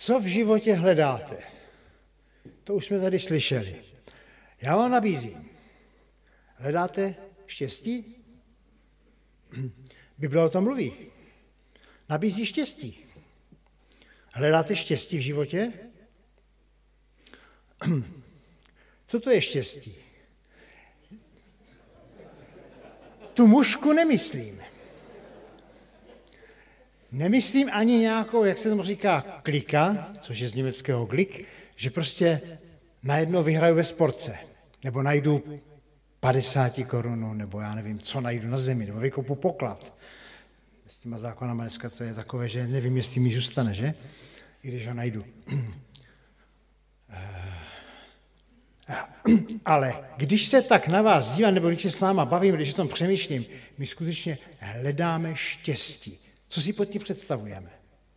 Co v životě hledáte? To už jsme tady slyšeli. Já vám nabízím. Hledáte štěstí? Bible o tom mluví. Nabízí štěstí. Hledáte štěstí v životě? Co to je štěstí? Tu mužku nemyslím. Nemyslím ani nějakou, jak se tomu říká, klika, což je z německého klik, že prostě najednou vyhraju ve sportce, nebo najdu 50 korun, nebo já nevím, co najdu na zemi, nebo vykopu poklad. S těma zákonama dneska to je takové, že nevím, jestli mi zůstane, že? I když ho najdu. Ale když se tak na vás dívám, nebo když se s náma bavím, když o tom přemýšlím, my skutečně hledáme štěstí. Co si pod tím představujeme?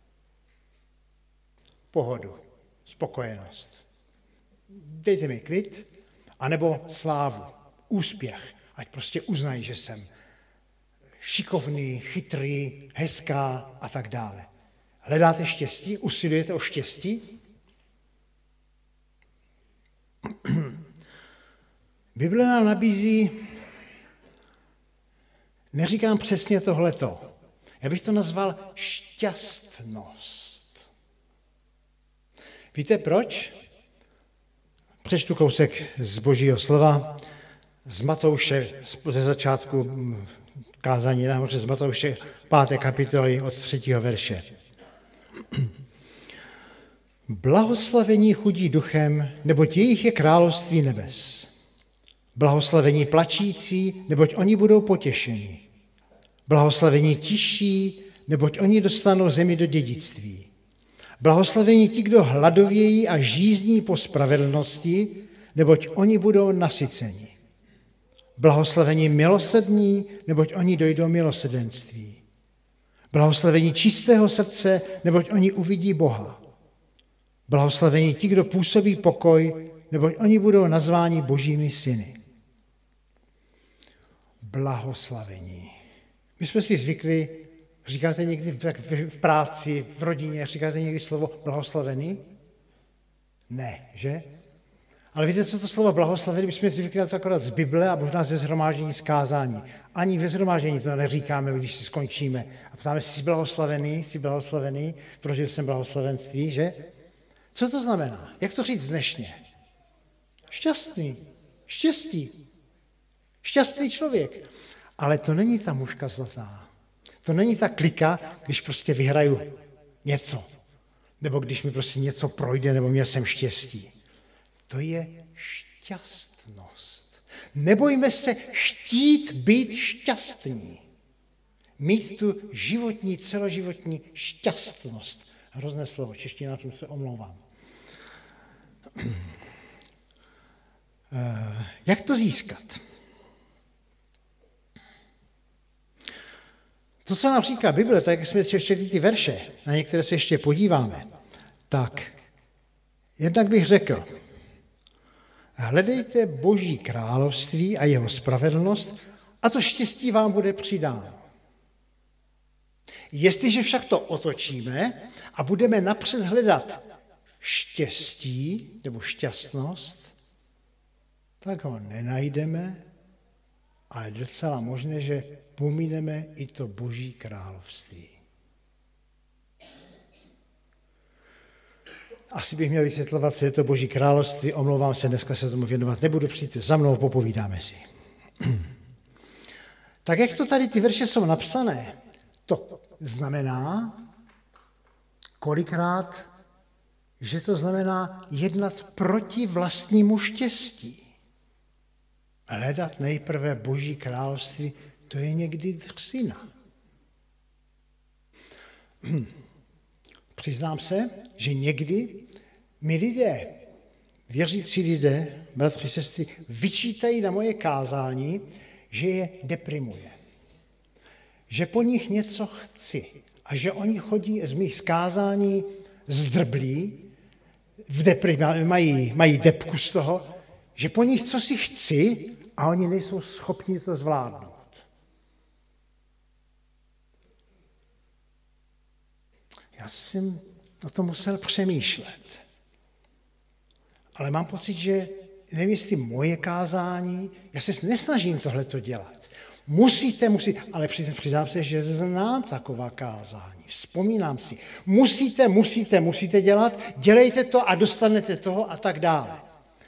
Pohodu, spokojenost. Dejte mi klid, anebo slávu, úspěch, ať prostě uznají, že jsem šikovný, chytrý, hezká a tak dále. Hledáte štěstí? Usilujete o štěstí? Bible nám nabízí, neříkám přesně tohleto, já bych to nazval šťastnost. Víte proč? Přečtu kousek z Božího slova, z Matouše, ze začátku kázání nahoře z Matouše 5. kapitoly od 3. verše. Blahoslavení chudí duchem, neboť jejich je království nebes. Blahoslavení plačící, neboť oni budou potěšeni. Blahoslavení tiší, neboť oni dostanou zemi do dědictví. Blahoslavení ti, kdo hladovějí a žízní po spravedlnosti, neboť oni budou nasyceni. Blahoslavení milosrdní, neboť oni dojdou milosrdenství. Blahoslavení čistého srdce, neboť oni uvidí Boha. Blahoslavení ti, kdo působí pokoj, neboť oni budou nazváni božími syny. Blahoslavení. My jsme si zvykli, říkáte někdy v práci, v rodině, říkáte někdy slovo blahoslavený? Ne, že? Ale víte, co to slovo blahoslavený? My jsme si zvykli na to akorát z Bible a možná ze shromáždění z kázání. Ani ve shromáždění to neříkáme, když si skončíme. A ptáme, jsi blahoslavený, prožil jsem blahoslavenství, že? Co to znamená? Jak to říct dnešně? Šťastný, štěstí, šťastný člověk. Ale to není ta mužka zlatá. To není ta klika, když prostě vyhraju něco. Nebo když mi prostě něco projde, nebo měl jsem štěstí. To je šťastnost. Nebojme se chtít být šťastní. Mít tu životní, celoživotní šťastnost. Hrozné slovo, češtinářům se omlouvám. Jak to získat? To, co nám říká Bible, tak jak jsme ještě ty verše, na některé se ještě podíváme, tak jednak bych řekl, hledejte Boží království a jeho spravedlnost a to štěstí vám bude přidáno. Jestliže však to otočíme a budeme napřed hledat štěstí nebo šťastnost, tak ho nenajdeme a je docela možné, že pomineme i to Boží království. Asi bych měl vysvětlovat, co je to Boží království, omlouvám se, dneska se tomu věnovat nebudu, přijďte za mnou, popovídáme si. Tak jak to tady ty verše jsou napsané, to znamená kolikrát, že to znamená jednat proti vlastnímu štěstí. Hledat nejprve Boží království, to je někdy dřina. Přiznám se, že někdy mi lidé, věřící lidé, bratři, sestry, vyčítají na moje kázání, že je deprimuje. Že po nich něco chci a že oni chodí z mých kázání zdrblí, mají depku z toho, že po nich co si chci a oni nejsou schopni to zvládnout. Já jsem o tom musel přemýšlet. Ale mám pocit, že nevím, jestli moje kázání, já se nesnažím tohleto dělat. Musíte, ale přiznám se, že znám taková kázání, vzpomínám si. Musíte dělat, dělejte to a dostanete toho a tak dále.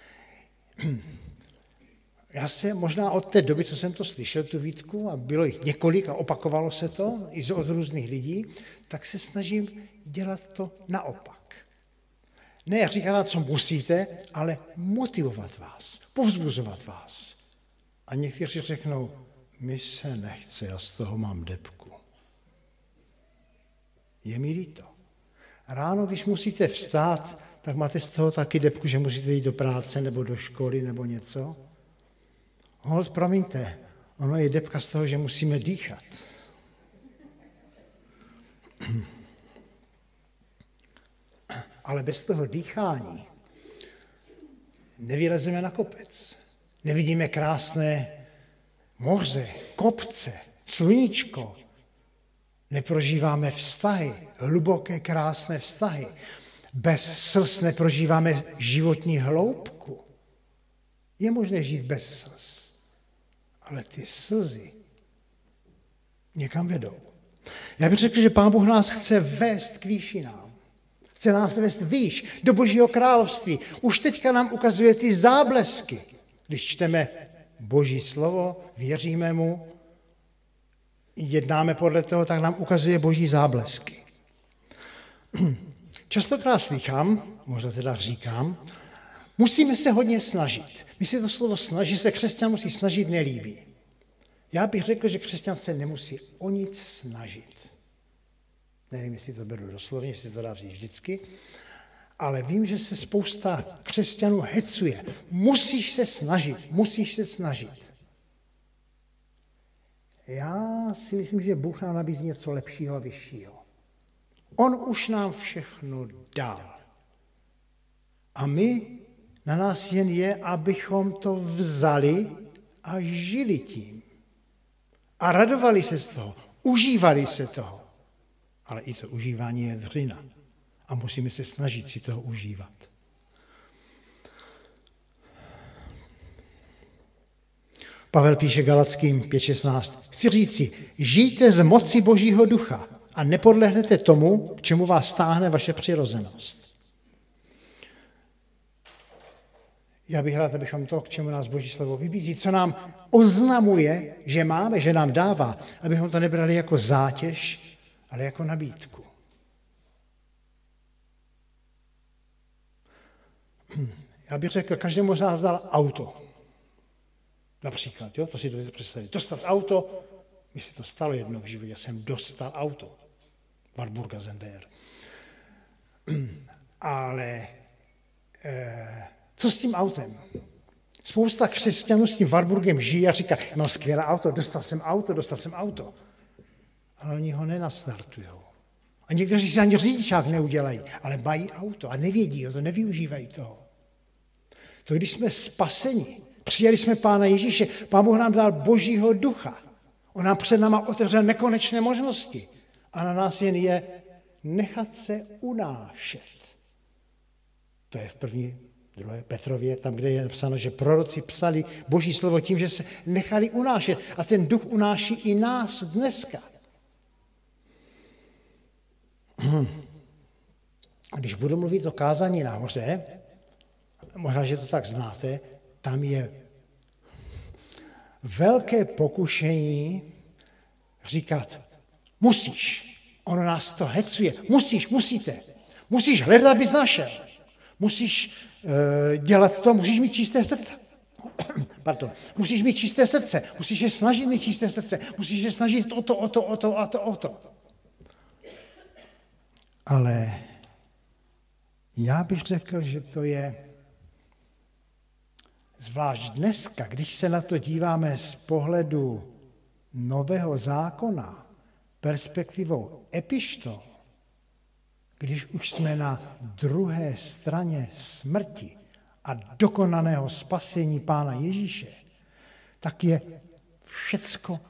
Já se možná od té doby, co jsem to slyšel, tu výtku, a bylo jich několik a opakovalo se to i od různých lidí, tak se snažím dělat to naopak. Ne říkat, co musíte, ale motivovat vás, povzbuzovat vás. A někteří řeknou, mi se nechce, já z toho mám depku. Je mi líto. Ráno, když musíte vstát, tak máte z toho taky depku, že musíte jít do práce nebo do školy nebo něco. Holt, promiňte, ono je depka z toho, že musíme dýchat. Ale bez toho dýchání nevylezeme na kopec. Nevidíme krásné moře, kopce, sluníčko. Neprožíváme vztahy, hluboké, krásné vztahy. Bez slz neprožíváme životní hloubku. Je možné žít bez slz, ale ty slzy někam vedou. Já bych řekl, že Pán Bůh nás chce vést k výšinám. Chce nás vést výš, do Božího království. Už teďka nám ukazuje ty záblesky. Když čteme Boží slovo, věříme mu, jednáme podle toho, tak nám ukazuje Boží záblesky. Častokrát slychám, možná teda říkám, musíme se hodně snažit. Mně se to slovo snaží, se křesťan musí snažit, nelíbí. Já bych řekl, že křesťan se nemusí o nic snažit. Nevím, jestli to beru doslovně, jestli to dá vzít vždycky, ale vím, že se spousta křesťanů hecuje. Musíš se snažit. Já si myslím, že Bůh nám nabízí něco lepšího a vyššího. On už nám všechno dal. A my, na nás jen je, abychom to vzali a žili tím. A radovali se z toho, užívali se toho. Ale i to užívání je dřina. A musíme se snažit si toho užívat. Pavel píše Galackým 5.16. Chci říci, žijte z moci Božího ducha a nepodlehnete tomu, k čemu vás stáhne vaše přirozenost. Já bych rád, abychom to, k čemu nás Boží slovo vybízí, co nám oznamuje, že máme, že nám dává, abychom to nebrali jako zátěž, ale jako nabídku. Já bych řekl, každému z nás dal auto. Například, jo, to si dovedete představit. Dostat auto, mi se to stalo jednou v životě, jsem dostal auto. Warburga Zender. Ale co s tím autem? Spousta křesťanů s tím Warburgem žije a říká, mám skvělé auto, dostal jsem auto. Ale oni ho nenastartujou. A někteří si ani řidičák neudělají, ale mají auto a nevědí ho, to nevyužívají toho. To když jsme spaseni, přijali jsme Pána Ježíše, Pán Bůh nám dal Božího ducha. On nám před náma otevřel nekonečné možnosti. A na nás jen je nechat se unášet. To je v 2. Petrově, tam, kde je napsáno, že proroci psali Boží slovo tím, že se nechali unášet. A ten duch unáší i nás dneska. Když budu mluvit o kázání nahoře, možná, že to tak znáte, tam je velké pokušení říkat, musíš, ono nás to hecuje, musíte, musíš hledat, abys našel, musíš dělat to, musíš mít čisté srdce. Pardon, musíš mít čisté srdce, musíš se snažit mít čisté srdce, musíš se snažit o to. Ale já bych řekl, že to je zvlášť dneska, když se na to díváme z pohledu Nového zákona, perspektivou epištol, když už jsme na druhé straně smrti a dokonaného spasení Pána Ježíše, tak je všecko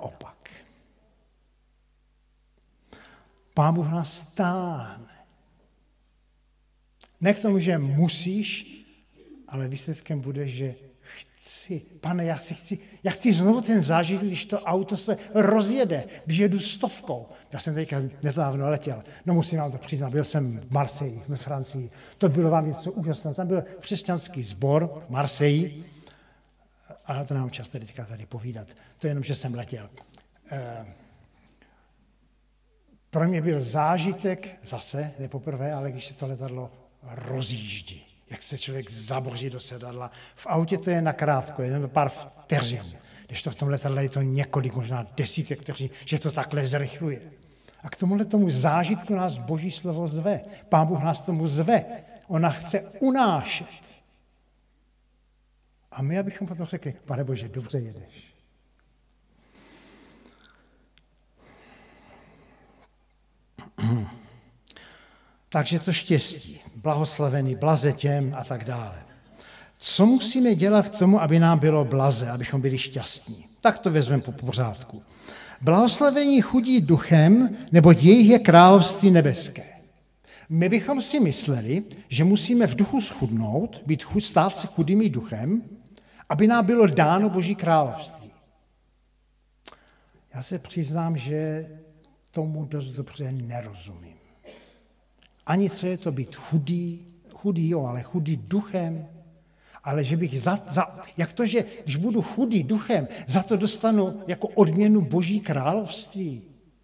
naopak. Pán Bůh nás táhne, Ne k tomu, že musíš, ale výsledkem bude, že chci. Pane, já chci znovu ten zážitek, když to auto se rozjede, když jedu 100. Já jsem teďka nedávno letěl. No musím vám to přiznat, byl jsem v Marseille, ve Francii. To bylo vám něco úžasného. Tam byl křesťanský sbor v Marseille, ale to nám čas teďka tady povídat. To je jenom, že jsem letěl. Pro mě byl zážitek zase, ne poprvé, ale když se to letadlo rozjíždí. Jak se člověk zaboří do sedadla. V autě to je nakrátko, jen pár vteřin. Když to v tom letadle je to několik, možná desítek vteřin, že to takhle zrychluje. A k tomu zážitku nás Boží slovo zve. Pán Bůh nás tomu zve. Ona chce unášet. A my, abychom potom řekli, Pane Bože, dobře jedeš. Takže to štěstí, blahoslavený, blaze těm a tak dále. Co musíme dělat k tomu, aby nám bylo blaze, abychom byli šťastní? Tak to vezmeme po pořádku. Blahoslavení chudí duchem, neboť jejich je království nebeské. My bychom si mysleli, že musíme v duchu schudnout, stát se chudými duchem, aby nám bylo dáno Boží království. Já se přiznám, že tomu dost dobře nerozumím. Ani co je to být chudý, jo, ale chudý duchem, ale že bych jak to, že když budu chudý duchem, za to dostanu jako odměnu Boží království.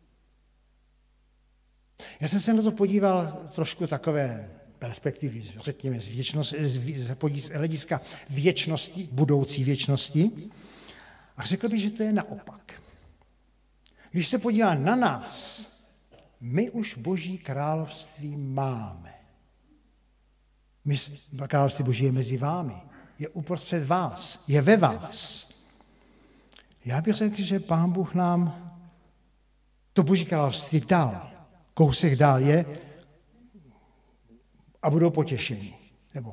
Já jsem se na to podíval trošku takové perspektivy, řekněme, z hlediska věčnosti, budoucí věčnosti, a řekl bych, že to je naopak. Když se podívá na nás, my už Boží království máme. Království Boží je mezi vámi, je uprostřed vás, je ve vás. Já bych řekl, že Pán Bůh nám to Boží království dal. Kousek dál je a budou potěšeni. Nebo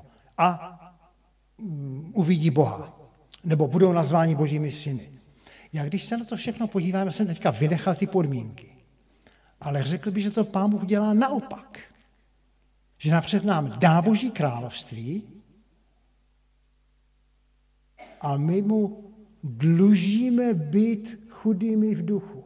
uvidí Boha. Nebo budou nazváni Božími syny. Já když se na to všechno podívám, já jsem teďka vynechal ty podmínky. Ale řekl bych, že to Pán Bůh dělá naopak. Že napřed nám dá Boží království a my mu dlužíme být chudými v duchu.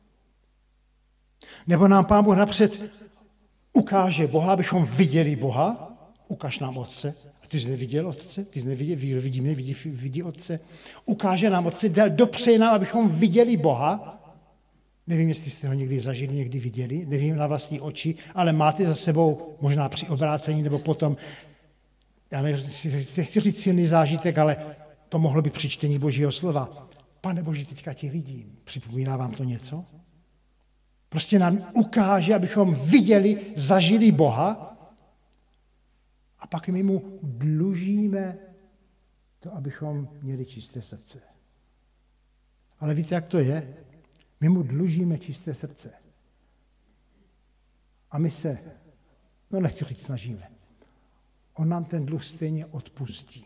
Nebo nám Pán Bůh napřed ukáže Boha, abychom viděli Boha. Ukaž nám Otce. A ty jsi neviděl Otce? Ty jsi neviděl, vidí mě, vidí Otce. Ukáže nám Otce, dopřeje nám, abychom viděli Boha. Nevím, jestli jste ho někdy zažili, někdy viděli, nevím na vlastní oči, ale máte za sebou možná při obrácení nebo potom, já nechci říct silný zážitek, ale to mohlo být při čtení Božího slova. Pane Bože, teďka tě vidím. Připomíná vám to něco? Prostě nám ukáže, abychom viděli, zažili Boha a pak my mu dlužíme to, abychom měli čisté srdce. Ale víte, jak to je? My mu dlužíme čisté srdce. A my se, nechci říct snažíme, on nám ten dluh stejně odpustí.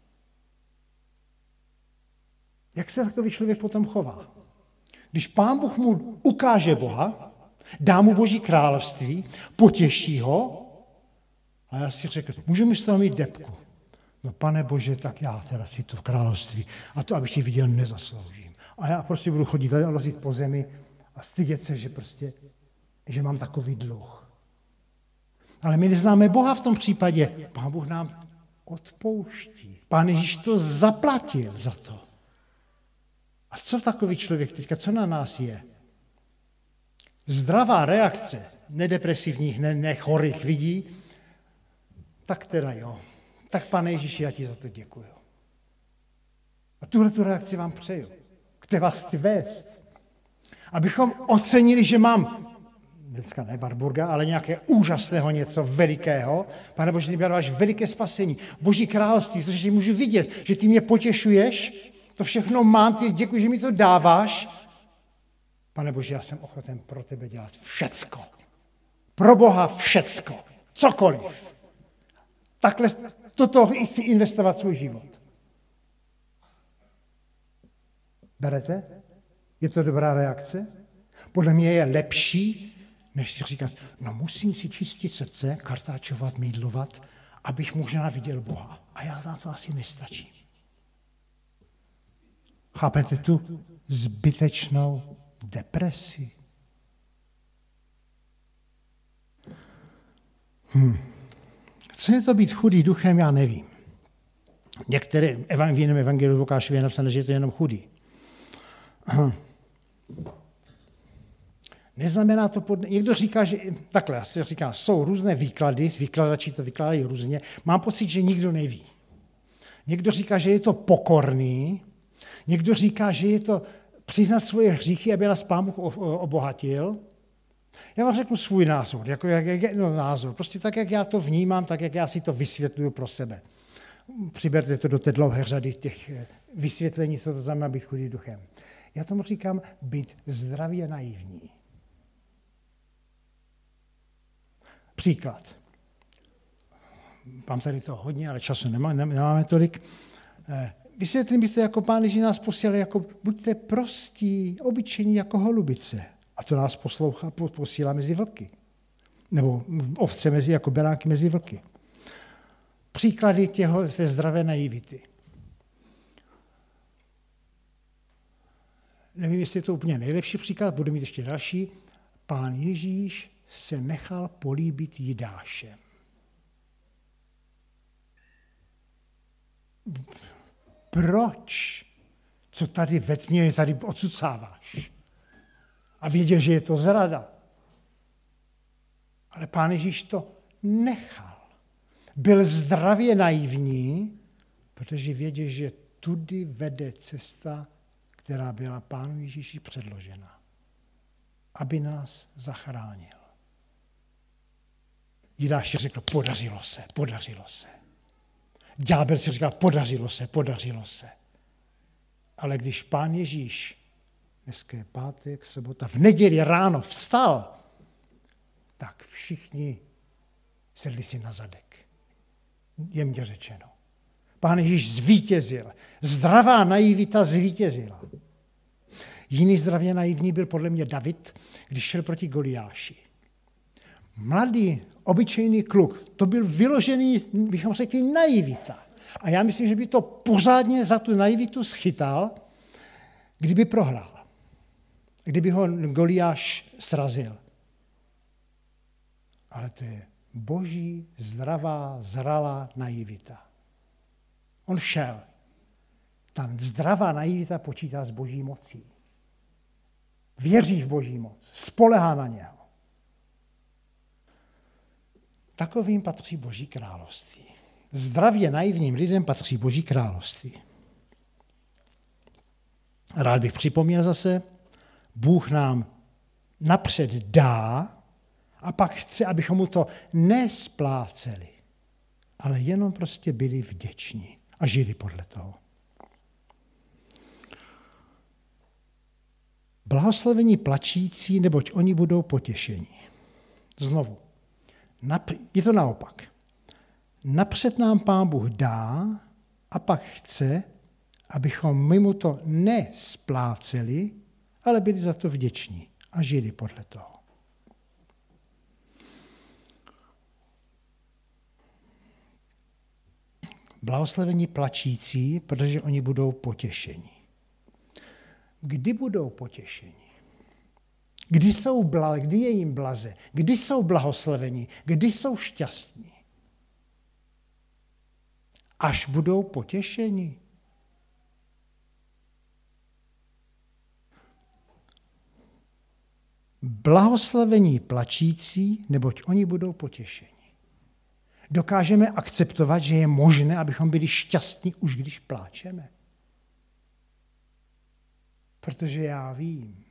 Jak se takový člověk potom chová? Když Pán Bůh mu ukáže Boha, dá mu Boží království, potěší ho, a já si řekl, můžu z toho mít depku. No Pane Bože, tak já teda si to království a to, abych tě viděl, nezasloužím. A já prostě budu chodit a lozit po zemi a stydět se, že mám takový dluh. Ale my neznáme Boha v tom případě. Pán Bůh nám odpouští. Pán Ježíš to zaplatil za to. A co takový člověk teďka, co na nás je? Zdravá reakce nedepresivních, nechorých lidí, tak teda jo. Tak Pane Ježíši, já ti za to děkuju. A tuhletu reakci vám přeju. Kde vás chci vést. Abychom ocenili, že mám, dneska ne Warburga, ale nějaké úžasného něco velikého. Pane Bože, ty mi dáváš veliké spasení. Boží království, to, že tě můžu vidět, že ty mě potěšuješ, to všechno mám, ty děkuji, že mi to dáváš. Pane Bože, já jsem ochoten pro tebe dělat všecko. Pro Boha všecko. Cokoliv. Takhle toto chci investovat svůj život. Berete? Je to dobrá reakce? Podle mě je lepší, než si říkat, no musím si čistit srdce, kartáčovat, mýdlovat, abych možná viděl Boha. A já na to asi nestačím. Chápete tu zbytečnou depresi? Co je to být chudý duchem, já nevím. Některé v jiném evangeliu Lukášově je napsané, že je to jenom chudý. Neznamená to, někdo říká, že takhle, se říká, jsou různé výklady, výkladači to vykládají různě, mám pocit, že nikdo neví. Někdo říká, že je to pokorný, někdo říká, že je to přiznat svoje hříchy, aby nás Pán Bůh obohatil. Já vám řeknu svůj názor, názor, prostě tak, jak já to vnímám, tak, jak já si to vysvětluju pro sebe. Přiberte to do té dlouhé řady těch vysvětlení, co to znamená být chudý duchem. Já tomu říkám být zdravě naivní. Příklad. Mám tady to hodně, ale času nemáme tolik. Vysvětlím bych to jako Pán Ježíš nás posílal, jako buďte prostí, obyčejní jako holubice. A to nás posílá mezi vlky. Nebo ovce jako beránky mezi vlky. Příklady té zdravé naivity. Nevím, jestli je to úplně nejlepší příklad, budu mít ještě další. Pán Ježíš se nechal políbit Jidášem. Proč? Co tady ve tmě tady odsucáváš? A věděl, že je to zrada. Ale Pán Ježíš to nechal. Byl zdravě naivní, protože věděl, že tudy vede cesta, která byla Pánu Ježíši předložena, aby nás zachránil. Jidáš si řekl, podařilo se. Ďábel si říkal, podařilo se. Ale když Pán Ježíš, dneska je pátek, sobota, v neděli ráno vstal, tak všichni sedli si na zadek. Jemně řečeno. Pán Ježíš zvítězil. Zdravá naivita zvítězila. Jiný zdravě naivní byl podle mě David, když šel proti Goliáši. Mladý, obyčejný kluk, to byl vyložený, bychom řekli, naivita. A já myslím, že by to pořádně za tu naivitu schytal, kdyby prohrál. Kdyby ho Goliáš srazil. Ale to je boží, zdravá, zralá naivita. On šel. Ta zdravá naivita počítá s boží mocí. Věří v boží moc. Spolehá na něho. Takovým patří boží království. Zdravě naivním lidem patří boží království. Rád bych připomněl zase, Bůh nám napřed dá a pak chce, abychom mu to nespláceli, ale jenom prostě byli vděční a žili podle toho. Blahoslavení plačící, neboť oni budou potěšeni. Znovu, je to naopak. Napřed nám Pán Bůh dá a pak chce, abychom my mu to nespláceli, ale byli za to vděční a žili podle toho. Blahoslavení plačící, protože oni budou potěšeni. Kdy budou potěšeni? Kdy je jim blaze? Kdy jsou blahoslaveni? Kdy jsou šťastní? Až budou potěšeni. Blahoslavení plačící, neboť oni budou potěšeni. Dokážeme akceptovat, že je možné, abychom byli šťastní, už když pláčeme? Protože já vím,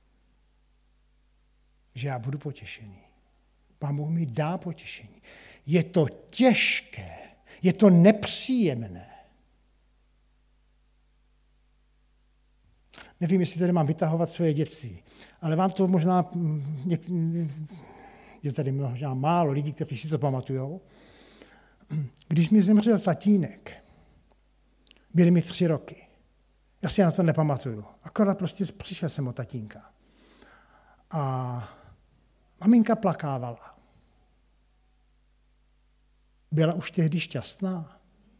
že já budu potěšený. Pán Bůh mi dá potěšení. Je to těžké, je to nepříjemné. Nevím, jestli tady mám vytahovat svoje dětství, ale vám to možná, je tady možná málo lidí, kteří si to pamatujou. Když mi zemřel tatínek, byly mi 3 roky. Já si na to nepamatuju. Akorát prostě přišel jsem od tatínka. A Maminka plakávala. Byla už tehdy šťastná?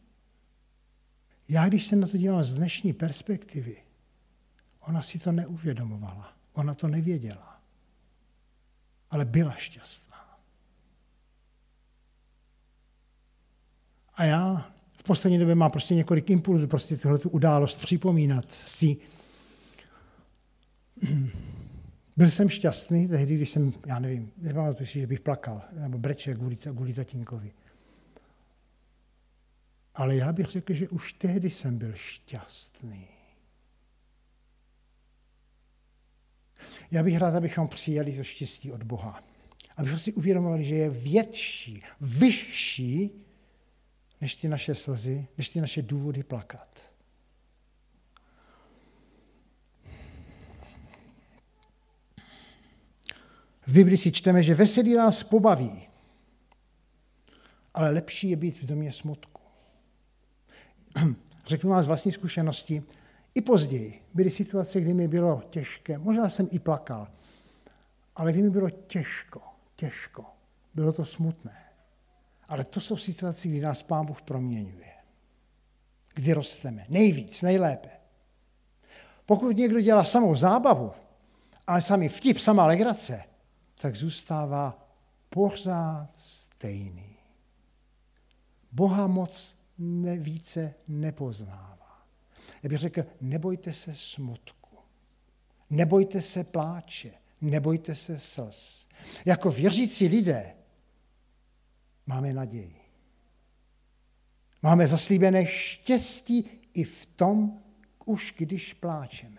Já, když se na to dívám z dnešní perspektivy, ona si to neuvědomovala, ona to nevěděla, ale byla šťastná. A já v poslední době mám prostě několik impulzů, prostě tuhletu událost připomínat si. Byl jsem šťastný tehdy, když jsem, já nevím, nepamatuji si, že bych plakal, nebo brečel kvůli tatínkovi. Ale já bych řekl, že už tehdy jsem byl šťastný. Já bych rád, abychom přijali to štěstí od Boha. Abychom si uvědomovali, že je větší, vyšší, než ty naše slzy, než ty naše důvody plakat. V Biblii si čteme, že veselí nás pobaví, ale lepší je být v domě smutku. Řeknu vám z vlastní zkušenosti, i později byly situace, kdy mi bylo těžké, možná jsem i plakal, ale kdy mi bylo těžko, bylo to smutné. Ale to jsou situace, kdy nás Pán Bůh proměňuje. Kdy rosteme. Nejvíc, nejlépe. Pokud někdo dělá samou zábavu, ale samý vtip, samá legrace, tak zůstává pořád stejný. Boha moc více nepoznává. Já bych řekl, nebojte se smutku, nebojte se pláče, nebojte se slz. Jako věřící lidé máme naději. Máme zaslíbené štěstí i v tom, už když pláčeme.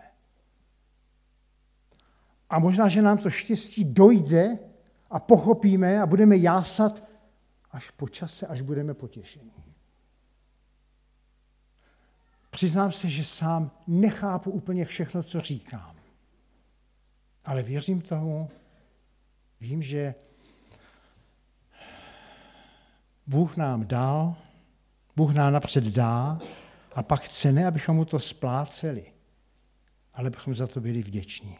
A možná, že nám to štěstí dojde a pochopíme a budeme jásat až po čase, až budeme potěšení. Přiznám se, že sám nechápu úplně všechno, co říkám. Ale věřím tomu, vím, že Bůh nám dal, Bůh nám napřed dá a pak chce ne, abychom mu to spláceli, ale abychom za to byli vděční.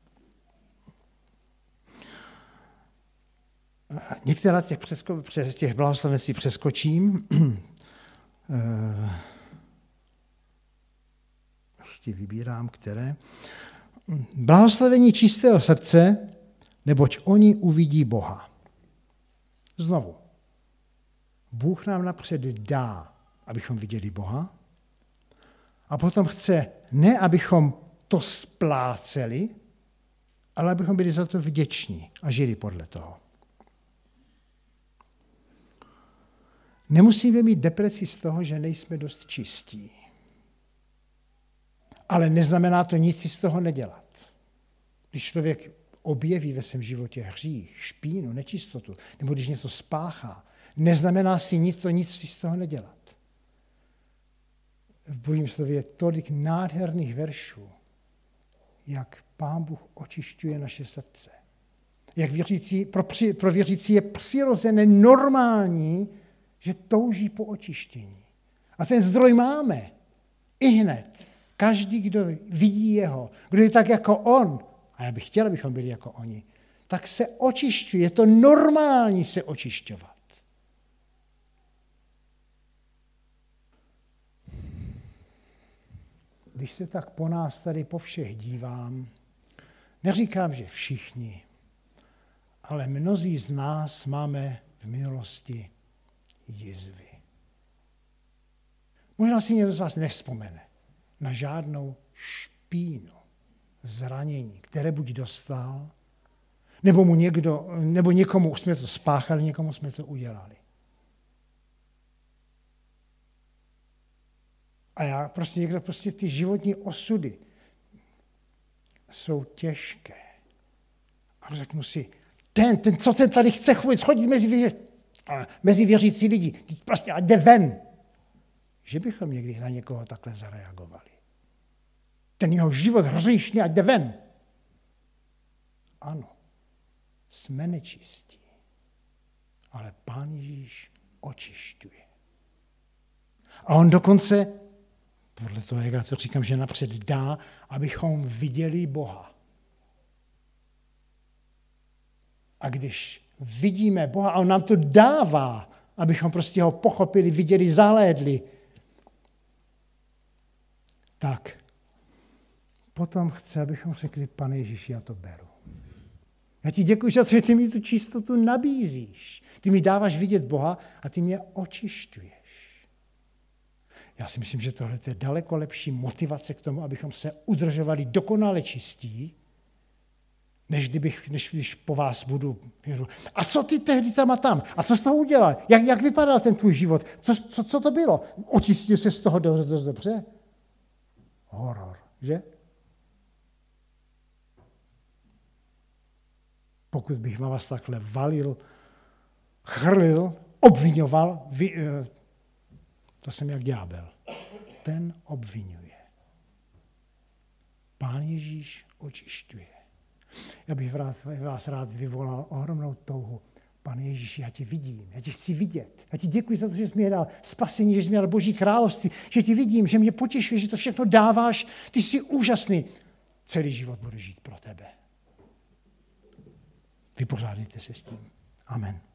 Některá těch blahoslavenství přeskočím. Ještě vybírám, které. Blahoslavení čistého srdce, neboť oni uvidí Boha. Znovu. Bůh nám napřed dá, abychom viděli Boha, a potom chce ne, abychom to spláceli, ale abychom byli za to vděční a žili podle toho. Nemusíme mít depresi z toho, že nejsme dost čistí. Ale neznamená to nic si z toho nedělat. Když člověk objeví ve svém životě hřích, špínu, nečistotu, nebo když něco spáchá, neznamená si nic si z toho nedělat. V Božím slově je tolik nádherných veršů, jak Pán Bůh očišťuje naše srdce. Jak pro věřící je přirozené, normální, že touží po očištění. A ten zdroj máme. Ihned. Každý, kdo vidí jeho, kdo je tak jako on, a já bych chtěl, abychom byli jako oni, tak se očišťuje. Je to normální se očišťovat. Když se tak po nás tady po všech dívám, neříkám, že všichni, ale mnozí z nás máme v minulosti jizvy. Možná si někdo z vás nevzpomene na žádnou špínu, zranění, které buď dostal, nebo někomu jsme to spáchali, někomu jsme to udělali. A já prostě ty životní osudy jsou těžké. A řeknu si, co ten tady chce chodit mezi věřící lidi, prostě ať jde ven. Že bychom někdy na někoho takhle zareagovali. Ten jeho život hříšný, ať jde ven. Ano, jsme nečistí, ale Pán Ježíš očišťuje. A on dokonce, podle toho, jak já to říkám, že napřed dá, abychom viděli Boha. A když vidíme Boha a on nám to dává, abychom prostě ho pochopili, viděli, zalédli, tak potom chce, abychom řekli, Pane Ježíši, já to beru. Já ti děkuji za to, že ty mi tu čistotu nabízíš. Ty mi dáváš vidět Boha a ty mě očišťuješ. Já si myslím, že tohle je daleko lepší motivace k tomu, abychom se udržovali dokonale čistí, než když po vás budu. A co ty tehdy tam a tam? A co z toho udělal? Jak vypadal ten tvůj život? Co to bylo? Očistil se z toho dost dobře? Horor, že? Pokud bych na vás takhle valil, chrlil, obvinoval, to jsem jak ďábel. Ten obvinuje. Pán Ježíš očišťuje. Já bych vás rád vyvolal ohromnou touhu. Pane Ježíši, já tě vidím, já tě chci vidět. Já ti děkuji za to, že jsi mi dal spasení, že jsi mi dal Boží království, že tě vidím, že mě potěšuje, že to všechno dáváš. Ty jsi úžasný. Celý život budu žít pro tebe. Vypořádejte se s tím. Amen.